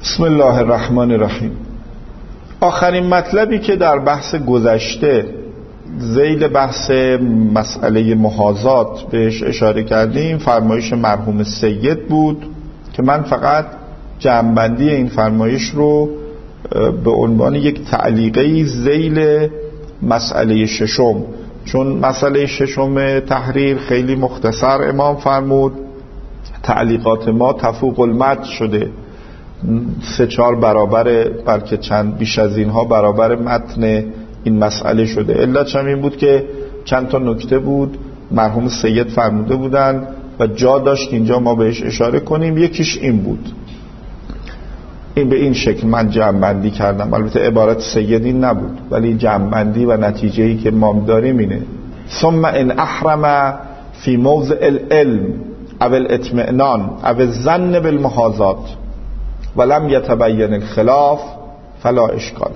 بسم الله الرحمن الرحیم. آخرین مطلبی که در بحث گذشته ذیل بحث مسئله محاذات بهش اشاره کردیم فرمایش مرحوم سید بود که من فقط جمع‌بندی این فرمایش رو به عنوان یک تعلیقی ذیل مسئله ششم، چون مسئله ششم تحریر خیلی مختصر امام فرمود، تعلیقات ما تفوق المد شده، 3-4 برابر بلکه چند بیش از اینها برابر متن این مسئله شده. علتش هم این بود که چند تا نکته بود مرحوم سید فرموده بودن و جا داشت اینجا ما بهش اشاره کنیم. یکیش این بود، این به این شکل من جمع‌بندی کردم، البته عبارت سید این نبود ولی جمع‌بندی و نتیجه‌ای که ما داریم اینه: ثم ان احرم فی موضع العلم او الاطمئنان او الظن بالمحاذات ولم یتبین الخلاف فلا اشکال.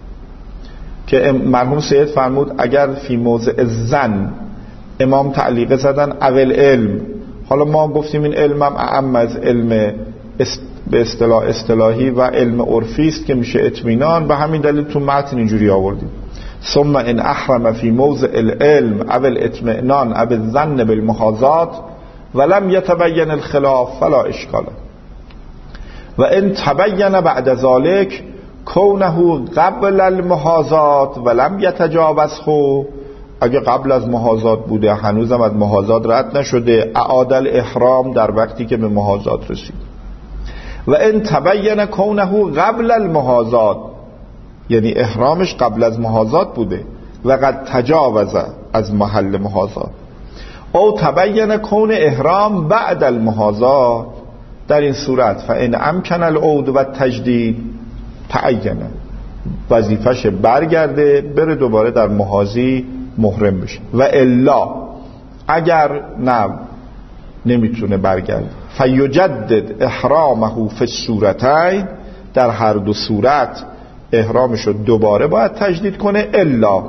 که مرحوم سید فرمود اگر فی موضع الظن، امام تعلیقه زدن اول علم، حالا ما گفتیم این علم هم اعم از علم به اصطلاح اصطلاحی و علم عرفی است که میشه اطمینان، به همین دلیل تو متن اینجوری آوردیم ثم ان احرم فی موضع العلم او الاطمئنان او الظن بالمحاذات ولم یتبین الخلاف فلا اشکال. و ان تبین بعد ذلك کونه قبل المحاذات ولم یتجاوزه، اگه قبل از محاذات بوده هنوزم از محاذات رد نشده، اعاد الاحرام در وقتی که به محاذات رسید. و ان تبین کونه قبل المحاذات، یعنی احرامش قبل از محاذات بوده و قد تجاوز از محل محاذات، او تبین کون احرام بعد المحاذات، در این صورت فان امکن العود و تجدید تعینه، وظیفش برگرده بره دوباره در محاذی محرم بشه. و الا اگر نمیتونه برگرده فیجدد احرامه فی الصورتین، در هر دو صورت احرامش رو دوباره باید تجدید کنه. الا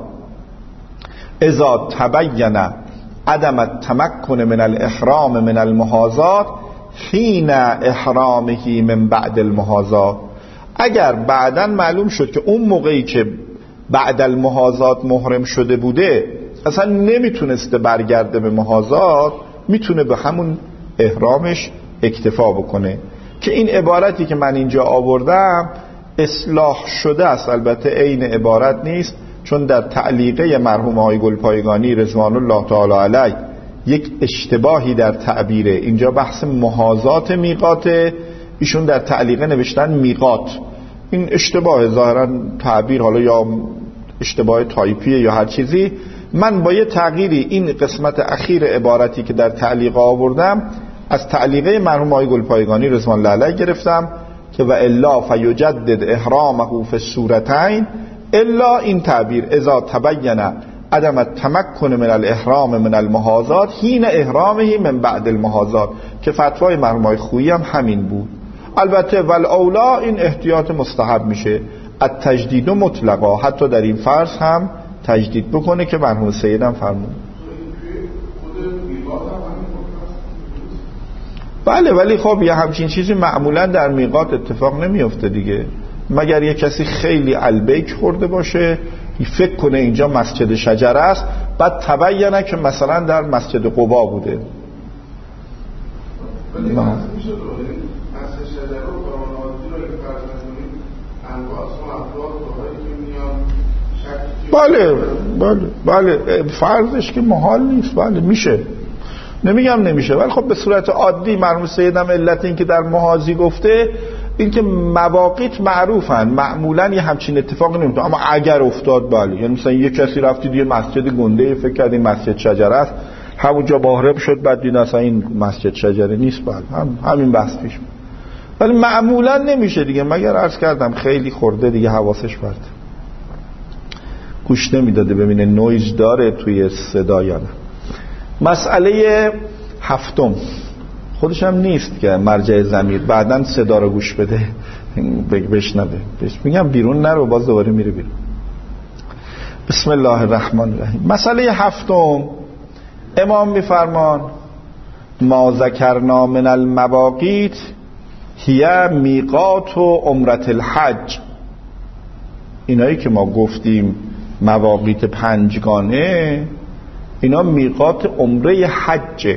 اذا تبین عدم التمکن من الاحرام من المحاذات حین احرامه من بعد المحاذات، اگر بعداً معلوم شد که اون موقعی که بعد المحاذات محرم شده بوده اصلا نمیتونسته برگرده به محاذات، میتونه به همون احرامش اکتفا بکنه. که این عبارتی که من اینجا آوردم اصلاح شده است، البته عین عبارت نیست، چون در تعلیقه مرحوم آقای گلپایگانی رضوان الله تعالی علیه یک اشتباهی در تعبیره. اینجا بحث محاذات میقاته، ایشون در تعلیقه نوشتن میقات، این اشتباه ظاهرا تعبیر، حالا یا اشتباه تایپیه یا هر چیزی. من با یه تغییری این قسمت اخیر عبارتی که در تعلیقه آوردم از تعلیقه مرحوم آقای گلپایگانی رضوان الله علیه گرفتم که و الا فیجدد احرامه فی الصورتین، الا این تعبیر اذا تبین عدم التمکن من الاحرام من المحاذات حین احرامه من بعد المحاذات، که فتوای مرحوم آقای خویی هم همین بود. البته والاولا این احتیاط مستحب میشه، التجدید مطلقا، حتی در این فرض هم تجدید بکنه که مرحوم سید هم فرمود. بله، ولی خب یه همچین چیزی معمولا در میقات اتفاق نمیفته دیگه، مگر یه کسی خیلی البیک خورده باشه فکر کنه اینجا مسجد شجره است، بعد تبینه که مثلا در مسجد قبا بوده. بله فرضش که محال نیست، بله میشه، نمیگم نمیشه، ولی خب به صورت عادی مرحوم سیدم علت این که در محاذی گفته این که مواقیت معروفن، معمولا یه همچین اتفاقی نمیفته، اما اگر افتاد بله، یعنی مثلا یه کسی رفتید یه مسجد گنده فکر کرد این مسجد شجره است، همونجا محرم شد بعد دید اصلا این مسجد شجره نیست، بله همین بحث پیش میاد، ولی معمولا نمیشه دیگه، مگر عرض کردم خیلی خورده دیگه حواسش برده، گوش نمیداده ببینه نویز داره توی صدا یا نه. مسئله هفتم خودش هم نیست که مرجع ضمیر بعداً صدا رو گوش بده بشنوه، میگم بیرون نرو، باز دوباره میره بیرون. بسم الله الرحمن الرحیم. مسئله هفتم امام میفرمان ما ذکرنا من المواقیت هی میقات و عمرت الحج، اینایی که ما گفتیم مواقیت پنجگانه، اینا میقات عمره حجه.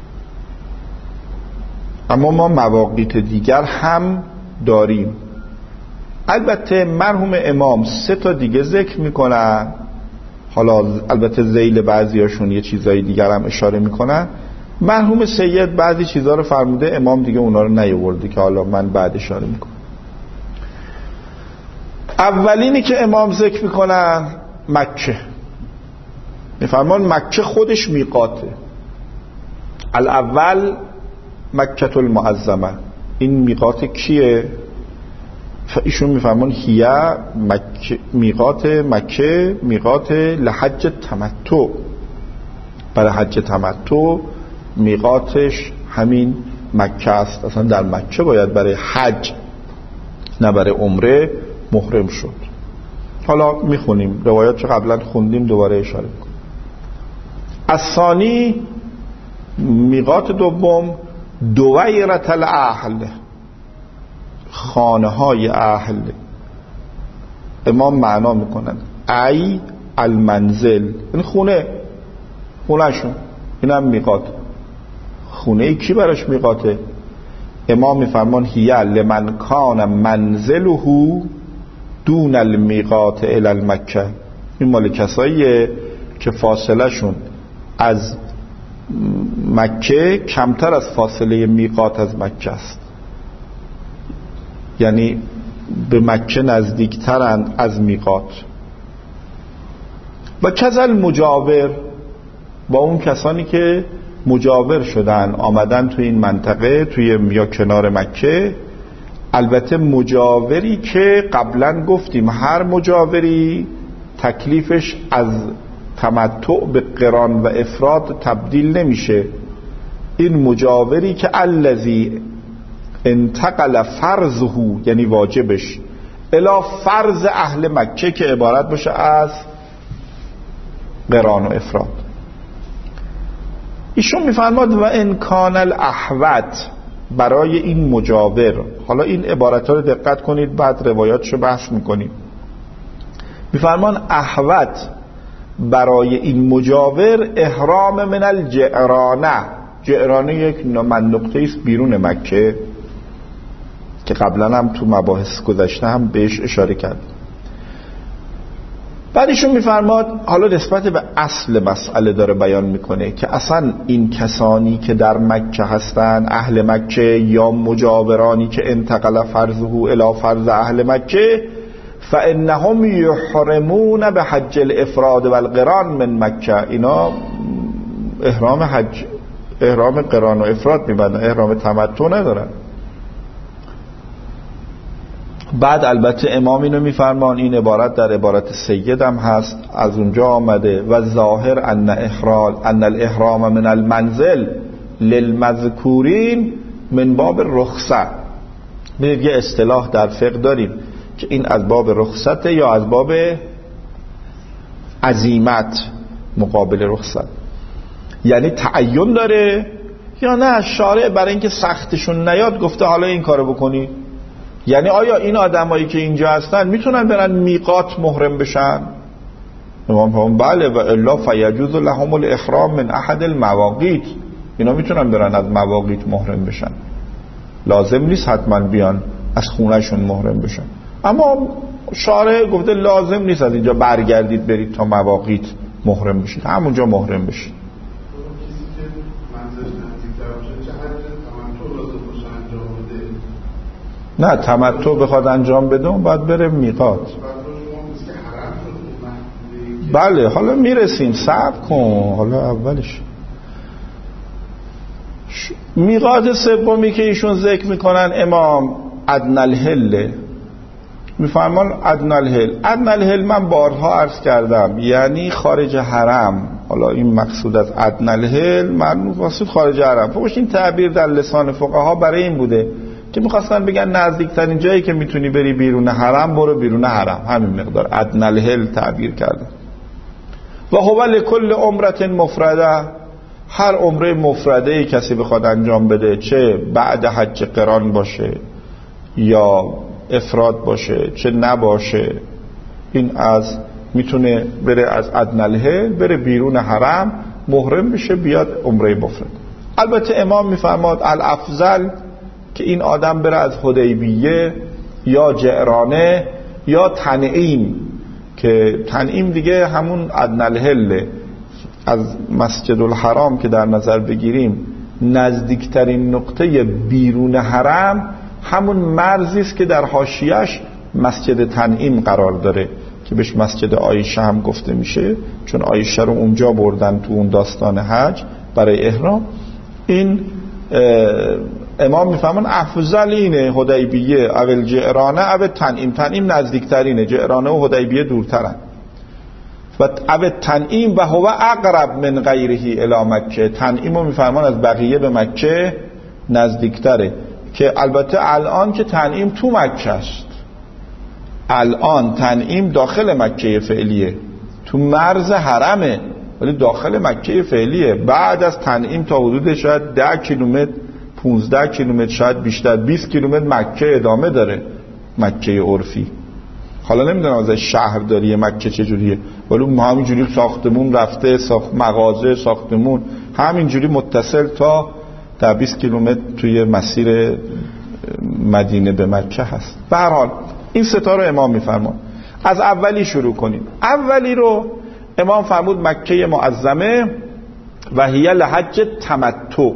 اما ما مواقیت دیگر هم داریم. البته مرحوم امام 3 تا دیگه ذکر میکنن، حالا البته ذیل بعضیاشون یه چیزای دیگر هم اشاره میکنن. مرحوم سید بعضی چیزها رو فرموده، امام دیگه اونا رو نیاورده که حالا من بعد اشاره میکنم. اولینی که امام ذکر میکنن مکه، میفرمان مکه خودش میقاته. الاول مکه المعظمه، این میقات کیه؟ ایشون میفرمان هی میقات مکه میقات لحج تمتع، برای حج تمتع میقاتش همین مکه است. اصلا در مکه باید برای حج نه برای عمره محرم شد. حالا میخونیم روایات چه قبلا خوندیم، دوباره اشاره میکنیم. الثانی میقات دوم دویرة الاهل، خانه های اهل. امام معنا میکنن ای المنزل، این خونه، خونهشون، این هم میقات. خونه کی براش میقاته؟ امام میفرمان هی لمن کان منزله دون المیقات الی المکه، این مال کساییه که فاصله شون از مکه کمتر از فاصله میقات از مکه است، یعنی به مکه نزدیکترن از میقات. و کذل مجاور، با اون کسانی که مجاور شدن، آمدن توی این منطقه، توی یا کنار مکه. البته مجاوری که قبلا گفتیم هر مجاوری تکلیفش از تمتع به قران و افراد تبدیل نمیشه. این مجاوری که الذی انتقل فرضه، یعنی واجبش، الی فرض اهل مکه، که عبارت باشه از قران و افراد. ایشون میفرماد و ان کان الاحوط، برای این مجاور، حالا این عبارت ها رو دقت کنید، بعد روایاتشو بحث میکنیم. میفرمان احوط برای این مجاور احرام من الجعرانه، جعرانه یک نقطه است بیرون مکه که قبلا هم تو مباحث گذشته هم بهش اشاره کرد. بعدشون میفرماد حالا نسبت به اصل مسئله داره بیان میکنه که اصلا این کسانی که در مکه هستن، اهل مکه، یا مجاورانی که انتقل فرضه الی فرض اهل مکه، فانهم یحرمون به حج الافراد و القران من مکه، اینا احرام حج، احرام قران و افراد میبندن، احرام تمتع ندارن. بعد البته امام اینو میفرمان، این عبارت در عبارت سید هم هست، از اونجا آمده و ظاهر ان الاحرام من المنزل للمذکورین من باب رخصت. ببینید یه اصطلاح در فقه داریم که این از باب رخصت یا از باب عزیمت مقابل رخصت، یعنی تعین داره یا نه شارع برای اینکه سختشون نیاد گفته حالا این کارو بکنی. یعنی آیا این آدمایی که اینجا هستن میتونن برن میقات محرم بشن؟ امام فرمود بله، و الا فیجوز لهم الاحرام من احد المواقیت، اینا میتونن برن از مواقیت محرم بشن، لازم نیست حتما بیان از خونهشون محرم بشن. اما شارع گفته لازم نیست از اینجا برگردید برید تا مواقیت محرم بشید، همونجا محرم بشید. نه تمتع بخواد انجام بده اون باید بره میقات. بله حالا میرسیم، صبر کن، حالا اولش میقات سومی که ایشون ذکر میکنن امام ادنی الحل، میفرمان ادنی الحل. ادنی الحل من بارها عرض کردم یعنی خارج حرم. حالا این مقصود از ادنی الحل مقصود خارج حرم. فوقش این تعبیر در لسان فقها برای این بوده که میخواستن بگن نزدیکترین جایی که میتونی بری بیرون حرم برو بیرون حرم، همین مقدار. ادنی الحل تعبیر کرده. و هو لکل عمره مفرده، هر عمره مفرده کسی بخواد انجام بده، چه بعد حج قران باشه یا افراد باشه چه نباشه، این میتونه بره از ادنالهل بره بیرون حرم محرم بشه بیاد عمره مفرد. البته امام میفرماد الافضل که این آدم بره از حدیبیه یا جعرانه یا تنعیم، که تنعیم دیگه همون ادنالهل. از مسجد الحرام که در نظر بگیریم نزدیکترین نقطه بیرون حرم همون مرزی است که در حاشیه‌اش مسجد تنعیم قرار داره که بهش مسجد عایشه هم گفته میشه، چون عایشه رو اونجا بردن تو اون داستان حج برای احرام. این امام میفهمن افضل اینه حدیبیه اول جعرانه اول تنعیم. تنعیم نزدیکترینه، جعرانه و حدیبیه دورترن. و اول تنعیم و هو اقرب من غیره الی مکه، تنعیم رو میفرمان از بقیه به مکه نزدیکتره. که البته الان که تنعیم تو مکه است، الان تنعیم داخل مکه فعلیه، تو مرز حرمه ولی داخل مکه فعلیه. بعد از تنعیم تا حدود شاید 10 کیلومتر 15 کیلومتر شاید بیشتر 20 کیلومتر مکه ادامه داره، مکه عرفی. حالا نمیدونم از شهرداری مکه چجوریه، ولی همینجوری ساختمون رفته، مغازه ساختمون همینجوری متصل تا 20 کیلومتر توی مسیر مدینه به مکه هست. به هر حال این ستا رو امام میفرمان. از اولی شروع کنیم. اولی رو امام فرمود مکه معظمه و هی لحج تمتع.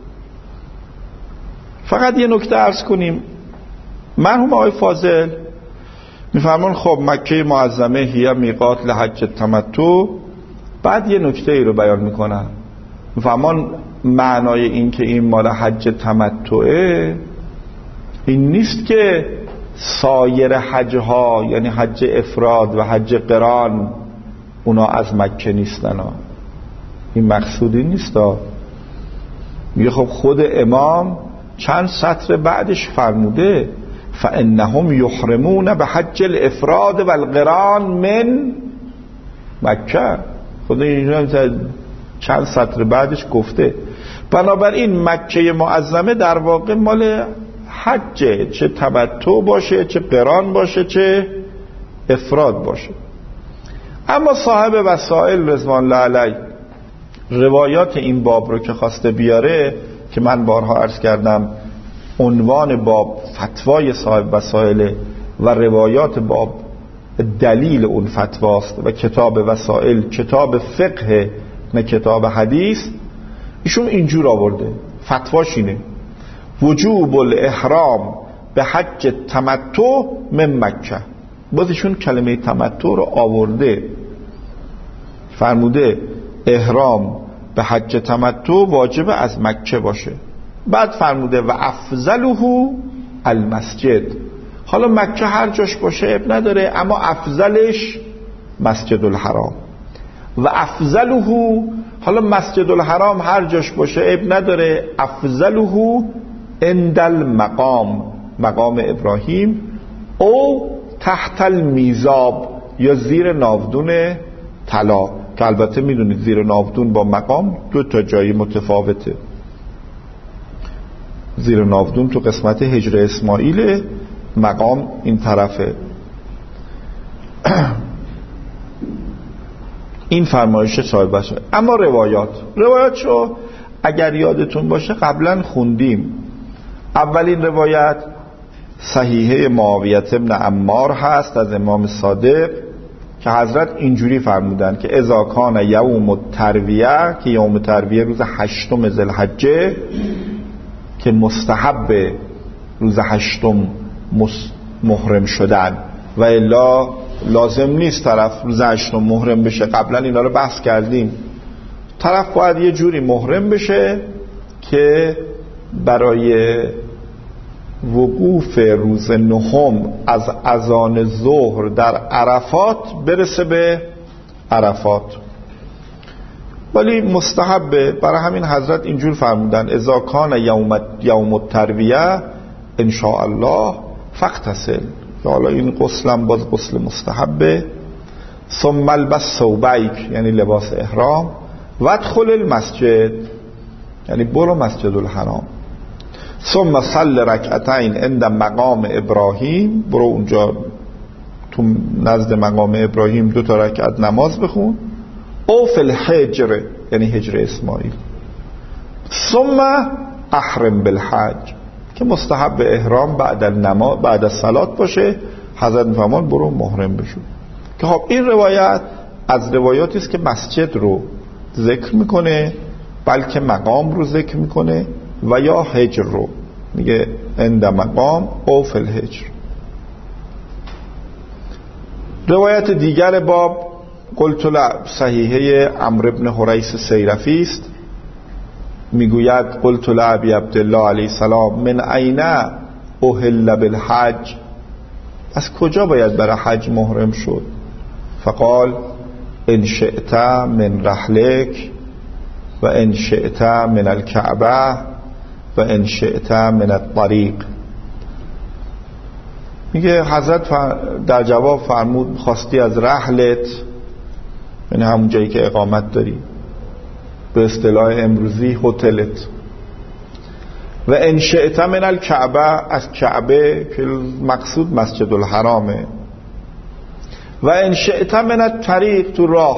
فقط یه نکته عرض کنیم، مرحوم آقای فاضل میفرمان خب مکه معظمه هی میقات لحج تمتع. بعد یه نکته ای رو بیان میکنن، میفرمان معنای این که این مال حج تمتعه این نیست که سایر حجها یعنی حج افراد و حج قران اونا از مکه نیستن، این مقصودی نیست. میگه خب خود امام چند سطر بعدش فرموده فانهم یحرمون به حج الافراد و القران من مکه. خود اینجا چند سطر بعدش گفته. بنابراین مکه معظمه در واقع مال حجه، چه تمتع باشه چه قران باشه چه افراد باشه. اما صاحب وسائل رضوان الله علیه روایات این باب رو که خواسته بیاره، که من بارها عرض کردم عنوان باب فتوای صاحب وسائل و روایات باب دلیل اون فتواست و کتاب وسائل کتاب فقه نه کتاب حدیث، ایشون اینجور آورده فتواش اینه وجوب الاحرام به حج تمتع من مکه. باز ایشون کلمه تمتع رو آورده، فرموده احرام به حج تمتع واجب از مکه باشه. بعد فرموده و افضله المسجد. حالا مکه هر جاش باشه اب نداره، اما افضلش مسجد الحرام. و افضله، حالا مسجد الحرام هر جاش باشه اب نداره، افضله عند المقام، مقام ابراهیم، او تحت المیزاب یا زیر ناودون طلا، که البته میدونید زیر ناودون با مقام 2 جایی متفاوته. زیر ناودون تو قسمت هجر اسماعیل، مقام این طرفه. این فرمایش صاحب باشه. اما روایاتشو اگر یادتون باشه قبلا خوندیم. اولین روایت صحیحه معاویه بن عمار هست از امام صادق که حضرت اینجوری فرمودن که اذا کان یوم الترویه، که یوم ترویه روز 8 ذوالحجه که مستحب روز 8 محرم شدن و الا لازم نیست طرف روز 8 محرم بشه. قبلا اینا رو بحث کردیم. طرف باید یه جوری محرم بشه که برای وقوف روز 9 از اذان ظهر در عرفات برسه به عرفات، ولی مستحبه. برای همین حضرت اینجور فرمودن اذا کان یوم الترویه ان شاء الله فاغتسل. حالا این غسلم باز غسل مستحبه. ثم البس ثوبیک یعنی لباس احرام، و ادخل المسجد یعنی برو مسجد الحرام. ثم صل رکعتین عند مقام ابراهیم، برو اونجا تو نزد مقام ابراهیم 2 رکعت نماز بخون. او فی الحجر، یعنی حجر اسماعیل. ثم احرم بالحج، که مستحب احرام بعد از صلات باشه. حضرت میفرمان برو محرم بشو. که خب این روایت از روایاتی است که مسجد رو ذکر میکنه، بلکه مقام رو ذکر میکنه و یا حجر رو میگه عند مقام او فی الحجر. روایت دیگر باب قلت صحیحه عمرو بن حریث سیرفی است، میگوید قلت لابی عبدالله علیه السلام من این احل بالحج، از کجا باید برای حج محرم شد؟ فقال ان شئت من رحلک و ان شئت من الکعبه و ان شئت من الطریق. میگه حضرت در جواب فرمود خواستی از رحلت، یعنی همون جایی که اقامت داری، به اصطلاح امروزی هتلت، و ان شئت من الکعبه، از کعبه که مقصود مسجد الحرامه، و ان شئت من الطریق،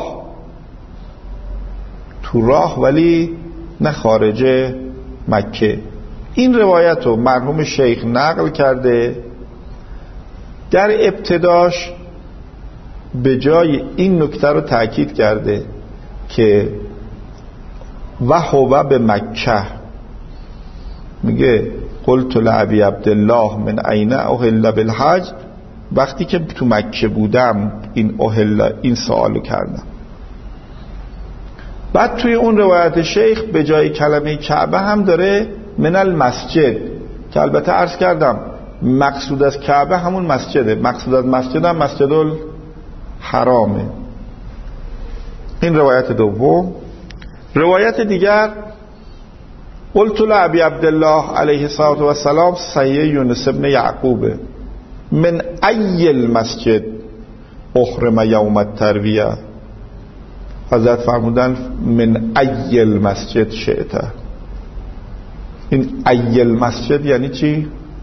تو راه ولی نه خارج مکه. این روایت رو مرحوم شیخ نقل کرده. در ابتداش به جای این نکته رو تأکید کرده که و هو به مکه، میگه قلت لابی عبدالله من این احل بالحج، وقتی که تو مکه بودم این سوالو کردم. بعد توی اون روایت شیخ به جای کلمه کعبه هم داره من المسجد، که البته عرض کردم مقصود از کعبه همون مسجده، مقصود از مسجد هم مسجد الحرامه. این روایت دوم. روایت دیگر قلت لابی عبدالله علیه السلام صحیح یونس ابن یعقوب من ای المسجد احرم یوم الترویه، حضرت فرمودن من ای المسجد شئت. این ای المسجد یعنی چی؟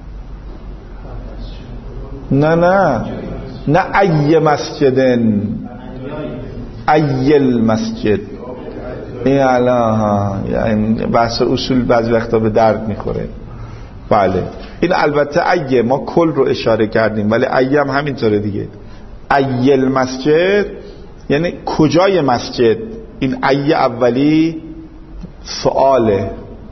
نه ای مسجدن، ای المسجد. این الان یعنی بحث اصول بعضی وقتا به درد میخوره. بله این البته ای ما کل رو اشاره کردیم، ولی ای هم همینطوره دیگه. ای المسجد یعنی کجای مسجد. این ای اولی سؤاله،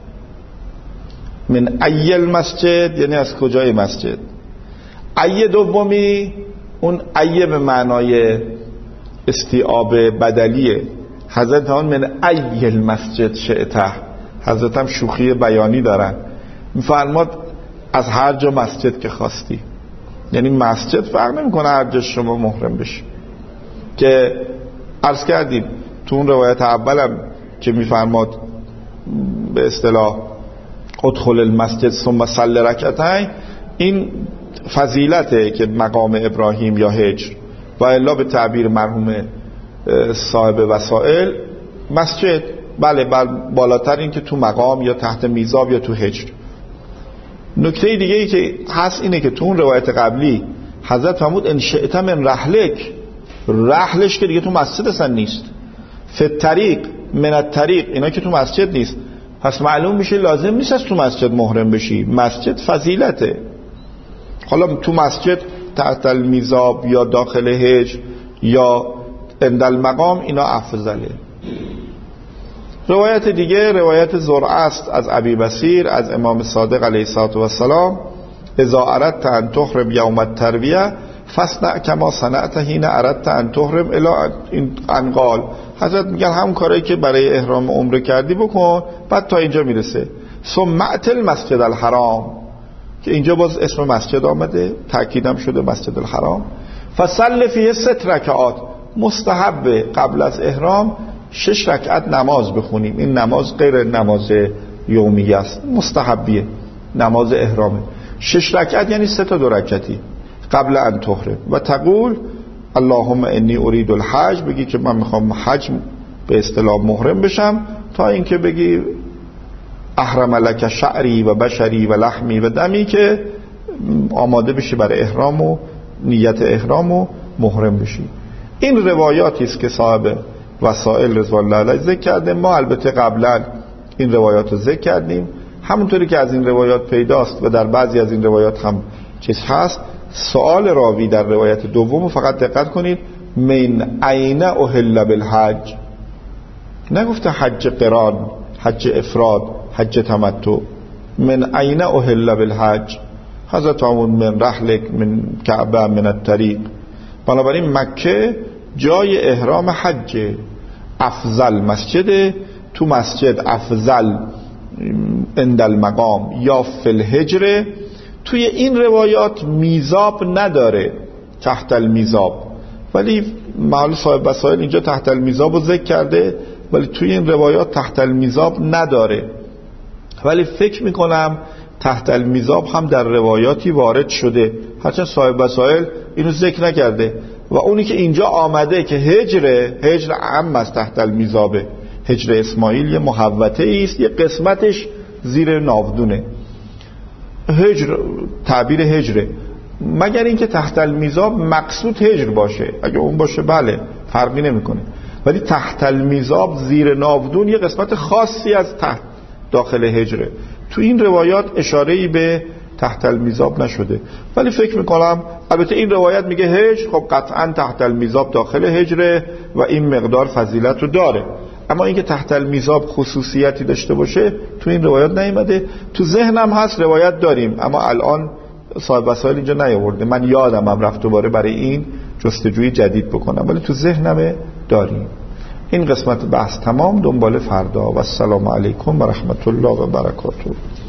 من ای المسجد یعنی از کجای مسجد. ای دومی اون ای به معنای استیعاب بدلیه. حضرت هم من ای المسجد شئته، حضرت هم شوخی بیانی دارن، میفرماد از هر جا مسجد که خواستی. یعنی مسجد فرق نمیکنه هر جا شما محرم بشی. که عرض کردیم تو اون روایت اولم که میفرماد به اصطلاح ادخل المسجد ثم صل رکعتین، این فضیلته که مقام ابراهیم یا حجر، و الا به تعبیر مرحوم صاحب وسائل مسجد، بله بالاتر این که تو مقام یا تحت میزاب یا تو حجر. نکته دیگه ای که هست اینه که تو اون روایت قبلی حضرت فرمود ان شئت من رحلک، رحلش که دیگه تو مسجد اصلا نیست، فی الطریق من الطریق، اینا که تو مسجد نیست. پس معلوم میشه لازم نیست از تو مسجد محرم بشی، مسجد فضیلته. حالا تو مسجد تحت المیزاب یا داخل حجر یا عند المقام اینا افضله. روایت دیگه روایت زرعه است از ابی بصیر از امام صادق علیه السلام اذا اردت ان تحرم یوم الترویه فاصنع کما صنعت حین اردت ان تحرم الی این انقال. حضرت میگن همون کاری که برای احرام عمره کردی بکن. بعد تا اینجا میرسه ثم ات المسجد الحرام، که اینجا باز اسم مسجد آمده، تاکیدم شده مسجد الحرام. فصل فیه 6 رکعات، مستحب قبل از احرام 6 رکعت نماز بخونیم. این نماز غیر نماز یومیه است، مستحبیه، نماز احرامه. 6 رکعت یعنی 3 تا 2 رکعتی قبل ان تحرم. و تقول اللهم انی ارید الحج، بگی که من میخوام حج به اصطلاح محرم بشم، تا اینکه بگی احرم لک شعری و بشری و لحمی و دمی، که آماده بشی برای احرام و نیت احرام و محرم بشی. این روایاتی است که صاحب وسائل رضوان الله علیه ذکر کرده. ما البته قبلا این روایات رو ذکر کردیم، همونطوری که از این روایات پیداست و در بعضی از این روایات هم چیز هست. سوال راوی در روایت دوم فقط دقت کنید، من این اهل بالحج، نگفته حج قران، حج افراد، حج تمتع. من این اهل بالحج، حضرت همون من رحلک من کعبه من الطریق. بنابراین مکه جای احرام حج، افضل مسجد، تو مسجد افضل عند المقام یا فی الحجر. توی این روایات میزاب نداره، تحت المیزاب، ولی محل صاحب وسائل اینجا تحت المیزاب رو ذکر کرده، ولی توی این روایات تحت المیزاب نداره. ولی فکر میکنم تحت المیزاب هم در روایاتی وارد شده، هرچند صاحب وسائل اینو ذکر نکرده. و اونی که اینجا آمده که هجر عام است، تحت المیزابه. هجر اسماعیل یه محوطه است، یه قسمتش زیر ناودونه. هجر تعبیر هجره، مگر اینکه تحت المیزاب مقصود هجر باشه. اگه اون باشه بله فرقی نمیکنه، ولی تحت المیزاب زیر ناودون یه قسمت خاصی از تحت داخل هجره. تو این روایات اشاره‌ای به تحت المیزاب نشده، ولی فکر میکنم البته این روایت میگه هجر، خب قطعا تحت المیزاب داخل هجره و این مقدار فضیلت رو داره. اما اینکه تحت المیزاب خصوصیتی داشته باشه تو این روایات نیامده. تو ذهنم هست روایت داریم، اما الان صاحب وسائل اینجا نیاورده. من یادم هم رفت دوباره برای این جستجوی جدید بکنم، ولی تو ذهنم داریم. این قسمت بحث تمام، دنبال فردا. و السلام علیکم و رحمت الله و برکاته.